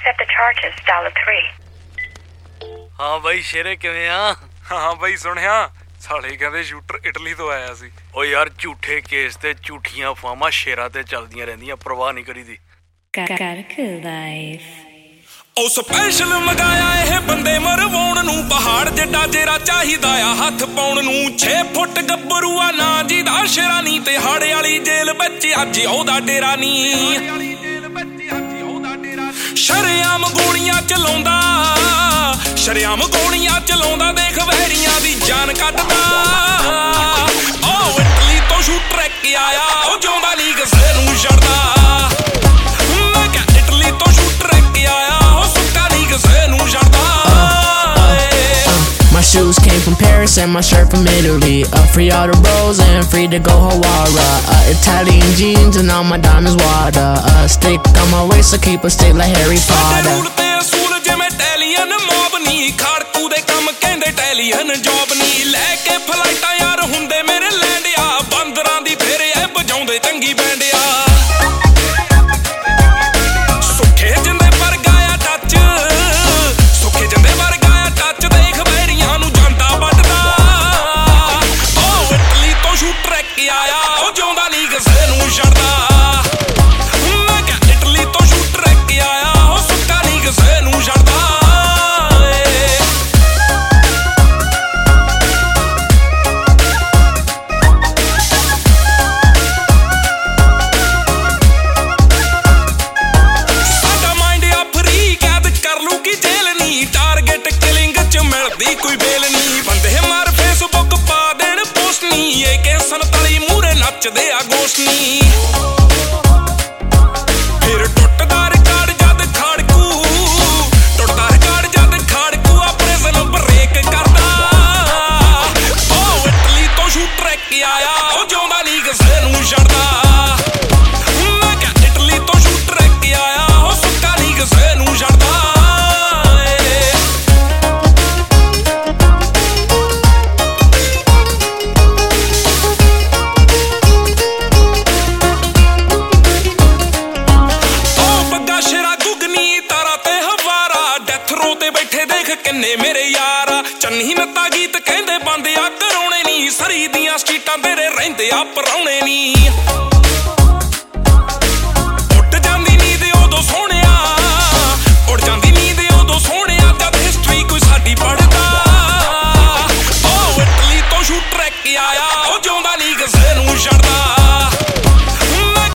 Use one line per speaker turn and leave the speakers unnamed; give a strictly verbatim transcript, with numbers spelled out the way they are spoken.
accept the charges, dollar three.
हाँ भाई शेरे किवें आ?
हाँ भाई सुनिया साले कहंदे शूटर इटली तो आया सी।
ओ यार झूठे केस ते झूठियां फामा शेरा ते चलदियां रहंदियां, परवाह नहीं करीदी।
Got a cool life.
ਉਹ ਸਪੈਸ਼ਲ ਮਗਾਇਆ ਇਹ ਬੰਦੇ ਮਰਵਾਉਣ ਨੂੰ, ਪਹਾੜ ਜਿੱਡਾ ਜੇਰਾ ਚਾਹੀਦਾ ਆ ਹੱਥ ਪਾਉਣ ਨੂੰ। ਛੇ ਫੁੱਟ ਗੱਭਰੂ ਆ ਨਾ ਜੀ ਦਾ ਸ਼ੇਰਾਨੀ, ਤੇ ਹਾੜੇ ਵਾਲੀ ਜੇਲ੍ਹ ਵਿੱਚ ਅੱਜ ਉਹਦਾ ਡੇਰਾ ਨੀ। ਸ਼ਰੇਆਮ ਗੋਲੀਆਂ ਚਲਾਉਂਦਾ, ਸ਼ਰੇਆਮ ਗੋਲੀਆਂ ਚਲਾਉਂਦਾ, ਦੇਖ ਵੈਰੀਆਂ ਦੀ ਜਾਨ ਕੱਢਦਾ। ਉਹ ਇਟਲੀ ਤੋਂ ਸ਼ੂਟਰ ਇੱਕ ਆਇਆ, ਉਹ ਜਿਉਂਦਾ ਨਹੀਂ ਕਿਸੇ ਨੂੰ ਛੱਡਦਾ। ਮੈਂ ਕਿਹਾ ਇਟਲੀ ਤੋਂ ਸ਼ੂਟਰ ਇੱਕ ਆਇਆ,
my shoes came from Paris and my shirt from Italy. Uh, free all the bros and free to go Hawara. Uh, Italian jeans and all my diamonds water. Uh, stick on my waist, so keep a stick like Harry Potter.
ਖਾੜਕੂ ਦੇ ਕੰਮ ਕਹਿੰਦੇ ਟੈਲੀਅਨ job ਨੀ। ਲੈ ਕੇ ਫਲਾਈਟਾਂ ਯਾਰ ਹੁੰਦੇ ਮੇਰੇ ਲੈਂਡਿਆ, ਬੰਦਰਾਂ ਦੀ ਫੇਰੇ ਐ ਵਜਾਉਂਦੇ ਚੰਗੀ ਬੈਂਡਿਆ। ਸੁੱਖੇ ਜਿੰਦੇ ਪਰ ਗਾਇਆ ਟੱਚ, ਸੁੱਖੇ ਜਿੰਦੇ ਪਰ ਗਾਇਆ ਟੱਚ, ਦੇਖ ਵੈਰੀਆਂ ਨੂੰ ਜਾਂਦਾ ਵੱਢਦਾ। ਉਹ ਇਟਲੀ ਤੋਂ ਸ਼ੂਟਰ ਇੱਕ ਆਇਆ, ਉਹ ਜਿਉਂਦਾ ਨਹੀਂ ਕਿਸੇ ਨੂੰ ਛੱਡਦਾ। ਮੈਂ ਕਿਹਾ ਇਟਲੀ ਤੋਂ ਸ਼ੂਟਰ ਇੱਕ ਆਇਆ, ਉਹ ਸੁੱਕਾ ਨਹੀਂ ਕਿਸੇ ਨੂੰ ਛੱਡਦਾ। ਕੋਈ ਬੇਲ ਨੀ, ਬੰਦੇ ਮਾਰ ਫੇਸਬੁੱਕ ਪਾ ਦੇਣ ਪੋਸਟ ਨੀ, ਇਹ ਕਿ ਸੰਤਾਲੀ ਮੂਰੇ ਨੱਚਦੇ ਆ ਗੋਸ਼ਟ ਨੀ। ਫਿਰ ਟੁੱਟਦਾ ਰਿਕਾਰਡ ਜਦ ਖਾੜਕੂ, ਟੁੱਟਦਾ ਰਿਕਾਰਡ ਜਦ ਖਾੜਕੂ ਆ ਪ੍ਰਿਜ਼ਨ ਬ੍ਰੇਕ ਕਰਦਾ। ਉਹ ਇਟਲੀ ਤੋਂ ਸ਼ੂਟਰ ਇੱਕ ਆਇਆ, ਉਹ ਜਿਉਂਦਾ ਨਹੀਂ ਕਿਸੇ ਨੂੰ ਛੱਡਦਾ। ਮੈਂ ਕਿਹਾ ਇਟਲੀ ਤੋਂ ਸ਼ੂਟਰ ਇੱਕ ਆਇਆ, ਉਹ ਸੁੱਕਾ ਨਹੀਂ ਕਿਸੇ ਨੂੰ ਛੱਡਦਾ। ਕਿੰਨੇ ਮੇਰੇ ਯਾਰ ਚੰਨੀ ਨੱਤਾ ਗੀਤ ਕਹਿੰਦੇ ਬੰਦੇ ਆ ਕਰਾਉਣੇ ਨੀ, ਸਰੀ ਦੀਆਂ ਸਟਰੀਟਾਂ ਤੇਰੇ ਰਹਿੰਦੇ ਆ ਪਰਾਉਣੇ ਨੀ। ਉੱਡ ਜਾਂਦੀ ਨੀਂਦ ਉਦੋਂ ਸੋਹਣਿਆ, ਉੱਡ ਜਾਂਦੀ ਨੀਂਦ ਉਦੋਂ ਸੋਹਣਿਆ, ਜਦ ਹਿਸਟਰੀ ਕੋਈ ਸਾਡੀ ਪੜ੍ਹਦਾ। ਉਹ ਇਟਲੀ ਤੋਂ ਸ਼ੂਟਰ ਇੱਕ ਆਇਆ,